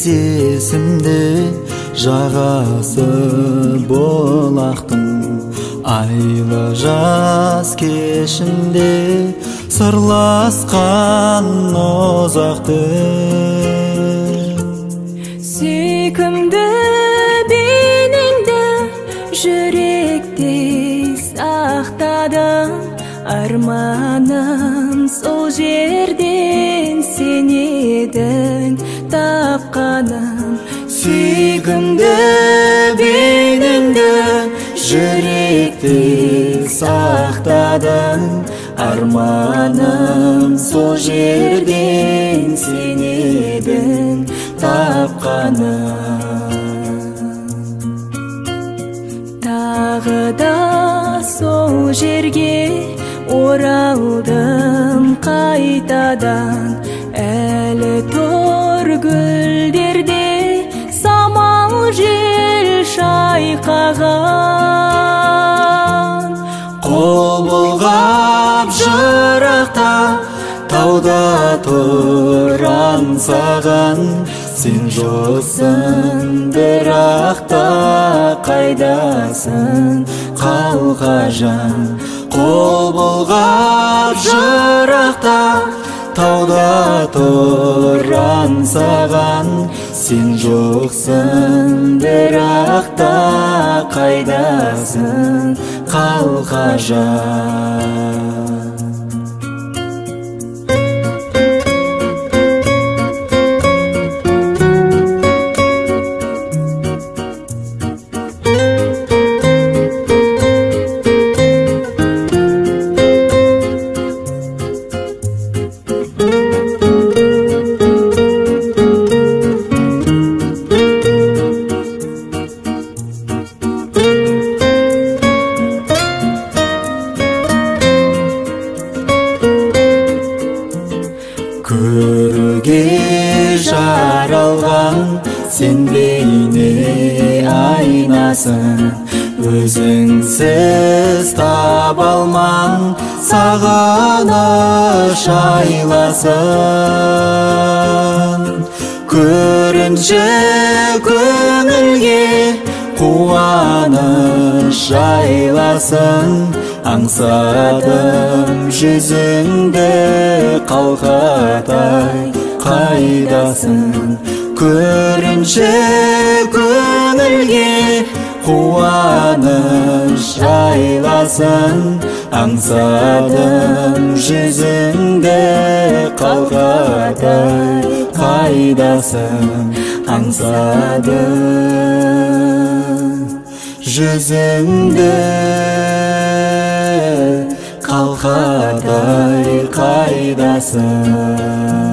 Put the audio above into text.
есімді жағасы болақтың айлы жаз кешінде сырласқан ұзақты сүйкімді бейнеңді жүректе сақтадым арманым сол жерден сен едің тапқаным сүйкімді бейнеңді жүректе сақтадым арманым сол жерден сен едің тапқаным тағы да сол жерге оралдым қайтадан әлі тұр гүлдерде самал жел шайқаған қол бұлғап жырақта тауда тұр аңсаған сен жоқсың бірақ та қайдасың қалқажан қол бұлғап жырақта тауда тұр аңсаған сен жоқсың бірақ та қайдасың қалқажан көруге жаралған сен бейне айнасың өзіңсіз таба алман сағыныш айласын көрінші көңілге қуаныш айласын аңсадым жүзіңді қалқадай қайдасың көрінші көңілге қуаныш айласын аңсадым жүзіңді қалқадай қайдасың аңсадым жүзіңді қалқадай қайдасың